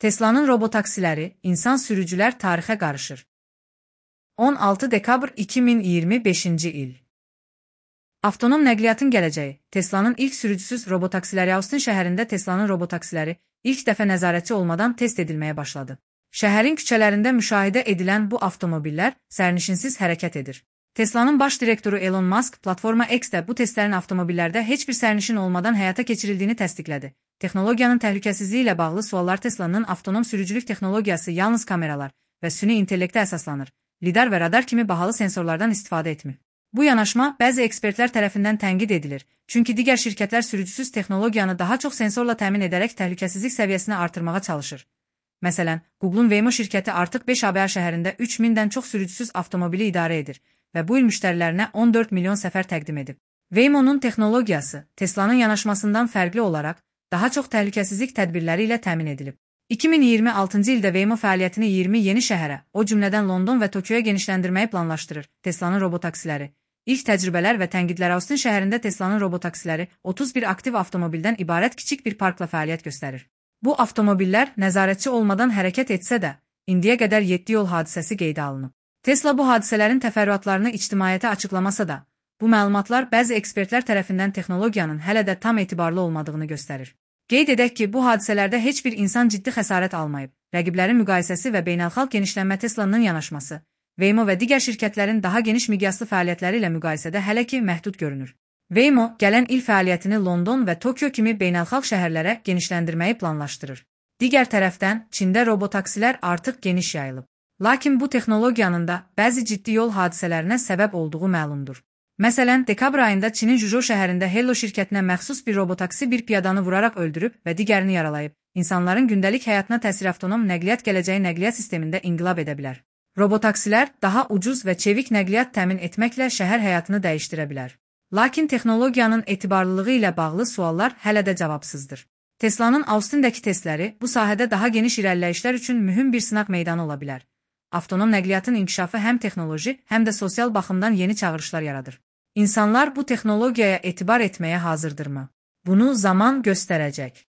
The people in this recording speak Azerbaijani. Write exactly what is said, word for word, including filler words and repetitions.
Tesla'nın robotaksiləri, insan sürücülər tarixə qarışır. on altı dekabr iki min iyirmi beşinci il. Avtonom nəqliyyatın gələcəyi. Tesla'nın ilk sürücüsüz robotaksiləri Austin şəhərində Tesla'nın robotaksiləri ilk dəfə nəzarətçi olmadan test edilməyə başladı. Şəhərin küçələrində müşahidə edilən bu avtomobillər sərnişinsiz hərəkət edir. Tesla'nın baş direktoru Elon Musk Platforma X-də bu testlərin avtomobillərdə heç bir sərnişin olmadan həyata keçirildiyini təsdiqlədi. Texnologiyanın təhlükəsizliyi ilə bağlı suallar Tesla'nın avtonom sürücülük texnologiyası yalnız kameralar və süni intellektə əsaslanır, lidar və radar kimi bahalı sensorlardan istifadə etmir. Bu yanaşma bəzi ekspertlər tərəfindən tənqid edilir, çünki digər şirkətlər sürücüsüz texnologiyanı daha çox sensorla təmin edərək təhlükəsizlik səviyyəsini artırmağa çalışır. Məsələn, Google'un Waymo şirkəti artıq beş ABŞ şəhərində üç mindən çox sürücüsüz avtomobili idarə edir və bu il müştərilərinə on dörd milyon səfər təqdim edib. Waymo'nun texnologiyası Tesla'nın yanaşmasından fərqli olaraq daha çox təhlükəsizlik tədbirləri ilə təmin edilib. iki min iyirmi altıncı ildə Waymo fəaliyyətini iyirmi yeni şəhərə, o cümlədən London və Tokyoya genişləndirməyi planlaşdırır. Tesla'nın robotaksiləri. İlk təcrübələr və tənqidlər Austin şəhərində Tesla'nın robotaksiləri otuz bir aktiv avtomobildən ibarət kiçik bir parkla fəaliyyət göstərir. Bu avtomobillər nəzarətçi olmadan hərəkət etsə də, indiyə qədər yeddi yol hadisəsi qeydə alınıb. Tesla bu hadisələrin təfərrüatlarını ictimaiyyətə açıqlamasa da, bu məlumatlar bəzi ekspertlər tərəfindən texnologiyanın hələ də tam etibarlı olmadığını göstərir. Qeyd edək ki, bu hadisələrdə heç bir insan ciddi xəsarət almayıb. Rəqiblərin müqayisəsi və beynəlxalq genişlənmə Tesla'nın yanaşması, Waymo və digər şirkətlərin daha geniş miqyaslı fəaliyyətləri ilə müqayisədə hələ ki məhdud görünür. Waymo gələn il fəaliyyətini London və Tokyo kimi beynəlxalq şəhərlərə genişləndirməyi planlaşdırır. Digər tərəfdən, Çində robotaksilər artıq geniş yayılıb. Lakin bu texnologiyanın da bəzi ciddi yol hadisələrinə səbəb olduğu məlumdur. Məsələn, dekabr ayında Çinin Juzhou şəhərində Hello şirkətinə məxsus bir robotaksi bir piyadanı vuraraq öldürüb və digərini yaralayıb. İnsanların gündəlik həyatına təsir avtonom nəqliyyat gələcəyi nəqliyyat sistemində inqilab edə bilər. Robotaksilər daha ucuz və çevik nəqliyyat təmin etməklə şəhər həyatını dəyişdirə bilər. Lakin texnologiyanın etibarlılığı ilə bağlı suallar hələ də cavabsızdır. Tesla'nın Austin'dəki testləri bu sahədə daha geniş irəliləyişlər üçün mühüm bir sınaq meydanı ola bilər. Avtonom nəqliyyatın inkişafı həm texnoloji, həm də sosial baxımdan yeni çağırışlar yaradır. İnsanlar bu texnologiyaya etibar etməyə hazırdırmı? Bunu zaman göstərəcək.